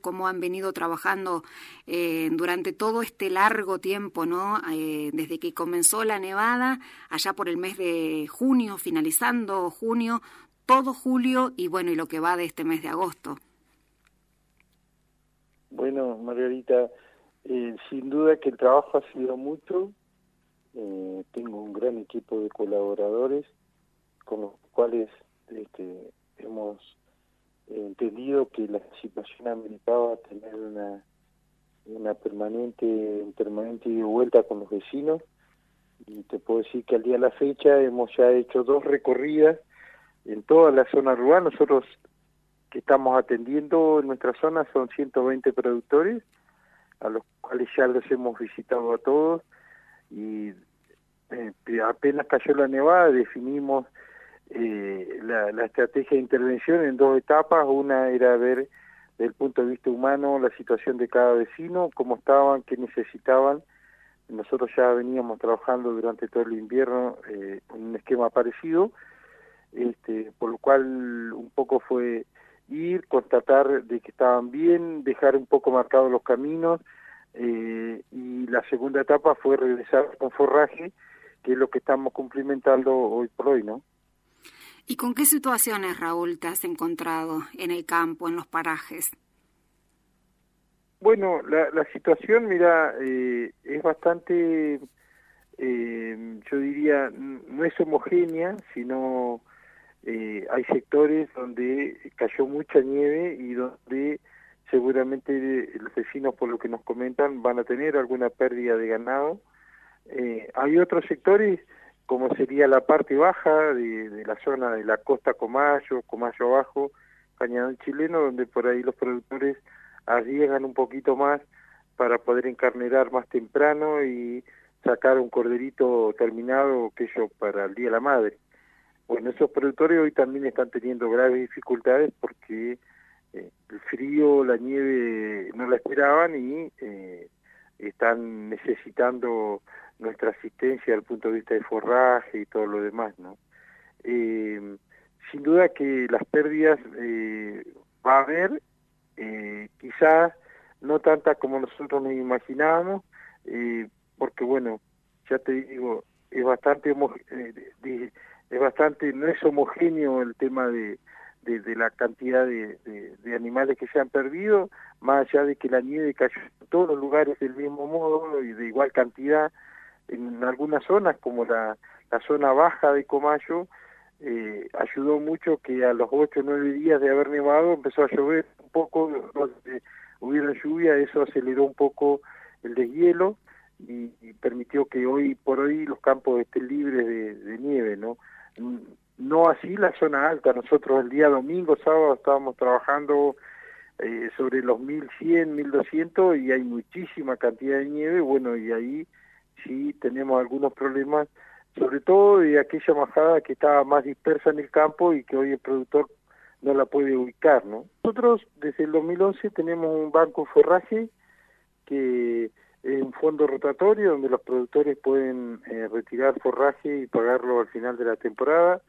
cómo han venido trabajando durante todo este largo tiempo, ¿no? Desde que comenzó la nevada, allá por el mes de junio, finalizando junio, todo julio y bueno, y lo que va de este mes de agosto. Bueno, Margarita, sin duda que el trabajo ha sido mucho. Tengo un gran equipo de colaboradores con los cuales hemos entendido que la situación ameritaba tener un permanente ida y vuelta con los vecinos, y te puedo decir que al día de la fecha hemos ya hecho 2 recorridas en toda la zona rural. Nosotros que estamos atendiendo en nuestra zona son 120 productores, a los cuales ya los hemos visitado a todos, y apenas cayó la nevada definimos la estrategia de intervención en 2 etapas. Una era ver desde el punto de vista humano la situación de cada vecino, cómo estaban, qué necesitaban. Nosotros ya veníamos trabajando durante todo el invierno con un esquema parecido, por lo cual un poco fue ir, constatar de que estaban bien, dejar un poco marcados los caminos, y la segunda etapa fue regresar con forraje, que es lo que estamos cumplimentando hoy por hoy, ¿no? ¿Y con qué situaciones, Raúl, te has encontrado en el campo, en los parajes? Bueno, la situación, mira, es bastante, yo diría, no es homogénea, sino hay sectores donde cayó mucha nieve y donde seguramente los vecinos, por lo que nos comentan, van a tener alguna pérdida de ganado. Hay otros sectores, como sería la parte baja de la zona de la costa Comayo Abajo, Cañadón Chileno, donde por ahí los productores arriesgan un poquito más para poder encarnerar más temprano y sacar un corderito terminado, aquello para el Día de la Madre. Bueno, esos productores hoy también están teniendo graves dificultades porque el frío, la nieve no la esperaban y están necesitando nuestra asistencia desde el punto de vista de forraje y todo lo demás, ¿no? Sin duda que las pérdidas va a haber, quizás no tantas como nosotros nos imaginábamos, porque bueno, ya te digo, es bastante no es homogéneo el tema de la cantidad de animales que se han perdido, más allá de que la nieve cayó en todos los lugares del mismo modo y de igual cantidad. En algunas zonas, como la zona baja de Comayo, ayudó mucho que a los 8 o 9 días de haber nevado empezó a llover un poco, hubiera lluvia, eso aceleró un poco el deshielo y permitió que hoy por hoy los campos estén libres de nieve, ¿no? No así la zona alta. Nosotros el día domingo, sábado, estábamos trabajando sobre los 1100, 1200 y hay muchísima cantidad de nieve, bueno, y ahí sí tenemos algunos problemas, sobre todo de aquella majada que estaba más dispersa en el campo y que hoy el productor no la puede ubicar, ¿no? Nosotros desde el 2011 tenemos un banco de forraje que es un fondo rotatorio donde los productores pueden retirar forraje y pagarlo al final de la temporada,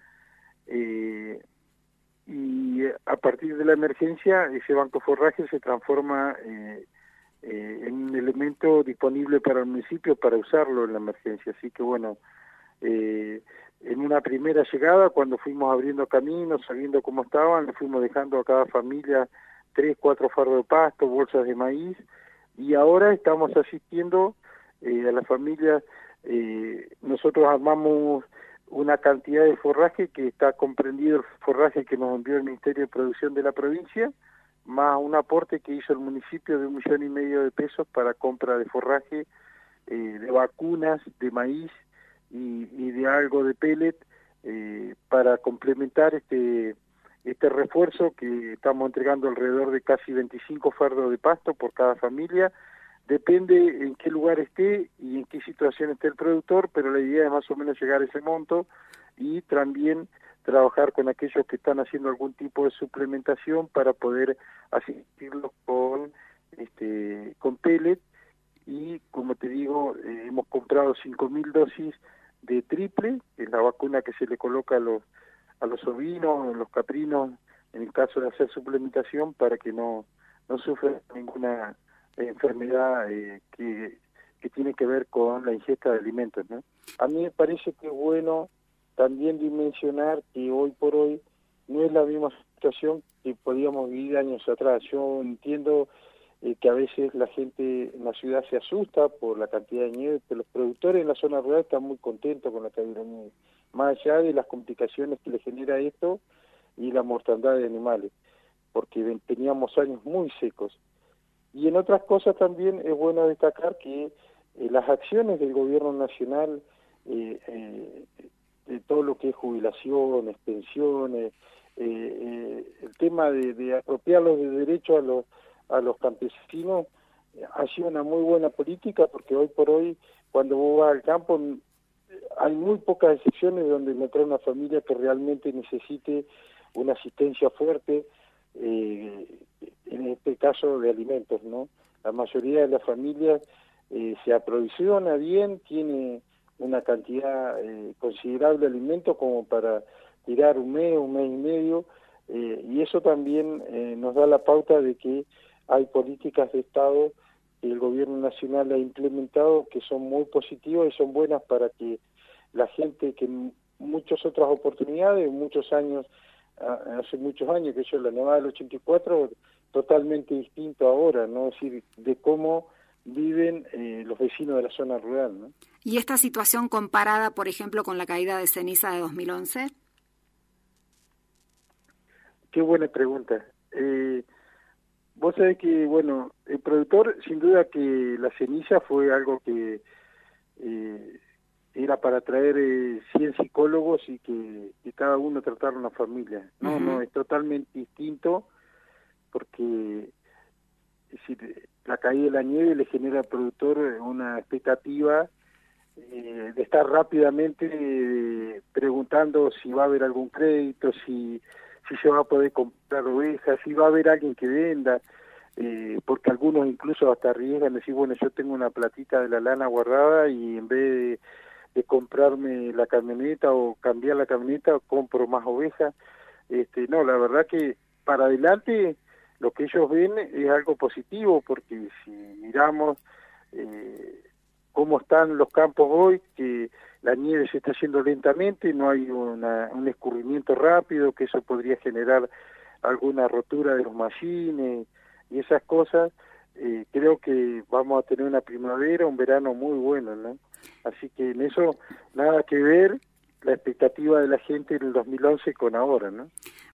y a partir de la emergencia ese banco de forraje se transforma en un elemento disponible para el municipio para usarlo en la emergencia. Así que bueno, en una primera llegada, cuando fuimos abriendo caminos, sabiendo cómo estaban, le fuimos dejando a cada familia 3, 4 fardos de pasto, bolsas de maíz, y ahora estamos asistiendo a las familias. Nosotros armamos una cantidad de forraje que está comprendido el forraje que nos envió el Ministerio de Producción de la provincia, más un aporte que hizo el municipio de 1,5 millones de pesos para compra de forraje, de vacunas, de maíz y de algo de pellet, para complementar este refuerzo que estamos entregando alrededor de casi 25 fardos de pasto por cada familia. Depende en qué lugar esté y en qué situación esté el productor, pero la idea es más o menos llegar a ese monto y también trabajar con aquellos que están haciendo algún tipo de suplementación para poder asistirlos con pellet. Y como te digo, hemos comprado 5.000 dosis de triple, que es la vacuna que se le coloca a los ovinos, a los caprinos, en el caso de hacer suplementación, para que no no sufren ninguna enfermedad que tiene que ver con la ingesta de alimentos, ¿no? A mí me parece que es bueno también dimensionar que hoy por hoy no es la misma situación que podíamos vivir años atrás. Yo entiendo que a veces la gente en la ciudad se asusta por la cantidad de nieve, pero los productores en la zona rural están muy contentos con la caída de nieve, más allá de las complicaciones que le genera esto y la mortandad de animales, porque teníamos años muy secos. Y en otras cosas también es bueno destacar que las acciones del gobierno nacional, de todo lo que es jubilaciones, pensiones, el tema de apropiarlos de derecho a los campesinos, ha sido una muy buena política, porque hoy por hoy, cuando vos vas al campo, hay muy pocas excepciones donde encontrar una familia que realmente necesite una asistencia fuerte, en este caso de alimentos, ¿no? La mayoría de las familias se aprovisiona bien, tiene una cantidad considerable de alimentos como para tirar un mes y medio, y eso también nos da la pauta de que hay políticas de Estado que el gobierno nacional ha implementado que son muy positivas y son buenas para que la gente que en muchas otras oportunidades, muchos años, hace muchos años, que yo la nevada del 84, totalmente distinto ahora, ¿no? Es decir, de cómo viven los vecinos de la zona rural, ¿no? ¿Y esta situación comparada, por ejemplo, con la caída de ceniza de 2011? Qué buena pregunta. Vos sabés que, bueno, el productor, sin duda que la ceniza fue algo que era para traer 100 psicólogos y que cada uno tratara una familia. No, no, es totalmente distinto, porque es decir, la caída de la nieve le genera al productor una expectativa de estar rápidamente preguntando si va a haber algún crédito, si se va a poder comprar ovejas, si va a haber alguien que venda, porque algunos incluso hasta arriesgan decir, bueno, yo tengo una platita de la lana guardada y en vez de comprarme la camioneta o cambiar la camioneta, compro más ovejas. No, la verdad que para adelante lo que ellos ven es algo positivo, porque si miramos cómo están los campos hoy, que la nieve se está haciendo lentamente, no hay un escurrimiento rápido, que eso podría generar alguna rotura de los mallines y esas cosas, creo que vamos a tener una primavera, un verano muy bueno, ¿no? Así que en eso nada que ver la expectativa de la gente en el 2011 con ahora, ¿no?